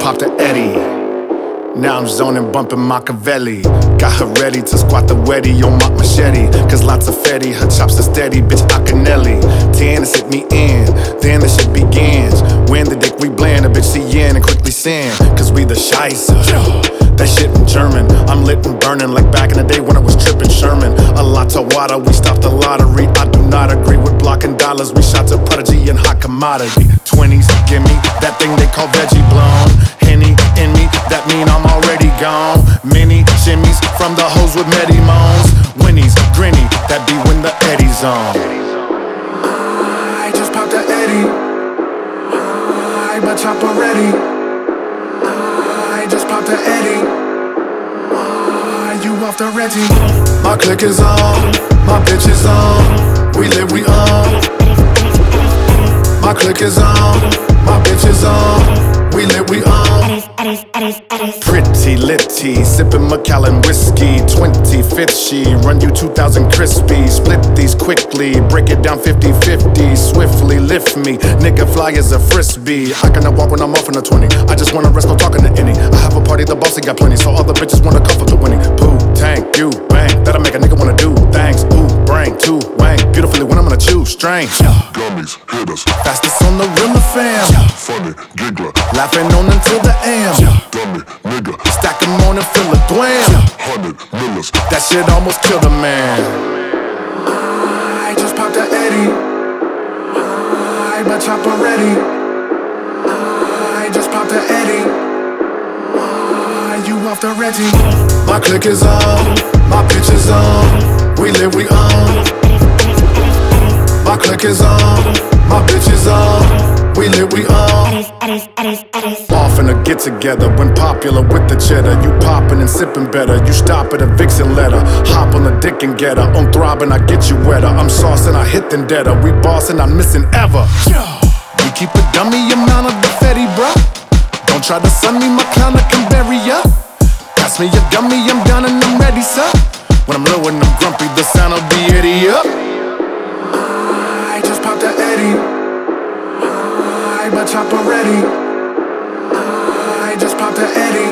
popped a Eddie. Now I'm zoning, bumping Machiavelli. Got her ready to squat the weddy on my machete. Cause lots of fetty, her chops are steady, bitch Akinelli. Tiana's hit me in, then the shit begins. When the dick we blend, a bitch see in and quickly sin. Cause we the Scheisse, that shit in German. I'm lit and burning like back in the day when I was tripping Sherman. A lot of water, we stopped the lottery. I do not agree with blocking dollars. We shot to Prodigy and hot commodity. 20s, give me that thing they call veggie blown. Henny in me, that mean I'm already gone. Mini shimmies from the hoes with Medi Moans. Winnies, grinny, that be when the Eddie's on. I just popped a Eddie. I but chop already. I just popped a Eddie. You off the Reggie. My click is on, my bitch is on. We live, we on. My click is on, my bitch is on. We lit, we on. Pretty litty, sipping Macallan whiskey. 25th she, run you 2,000 crispy. Split these quickly, break it down 50-50. Swiftly lift me, nigga fly as a frisbee. I cannot walk when I'm off in a 20. I just wanna rest, go talking to any. I have a party, the bossy got plenty, so all the bitches wanna come for the winning. Pooh, tank, you, bang, that'll make a nigga wanna do things. Ooh, brain, too, wang, beautifully when I'm gonna choose, strange. Gummies, hit us. Fastest on the real fam. Funny, giggler. Laughing on until the AM. Dummy, nigga. Stack 'em on and fill a thwam. 100 millers. That shit almost killed a man. I just popped a Eddie. I but chop already. I just popped a Eddie. You off the Reggie. My click is on, my bitch is on. We live, we on. My click is on, my bitch is on. We live, we on. Off in a get together, when popular with the cheddar. You poppin' and sippin' better. You stop at a Vixen letter. Hop on the dick and get her. On throbbing, I get you wetter. I'm saucing, I hit then deader. We bossin', I'm missing ever. We keep a dummy amount of the fetty, bruh. Don't try to sun me, my clown, I can bury ya. Pass me a gummy, I'm down and I'm ready, sir. When I'm low and I'm grumpy, the sound will be itty up. I just popped a Eddie. I but chop already. I just popped a Eddie.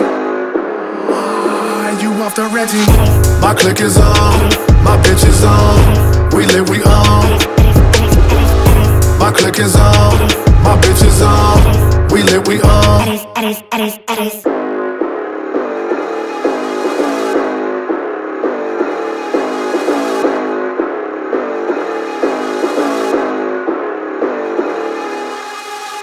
You off the Reggie. My click is on, my bitch is on. We live, we on. My click is on, my bitch is on. We live, we on.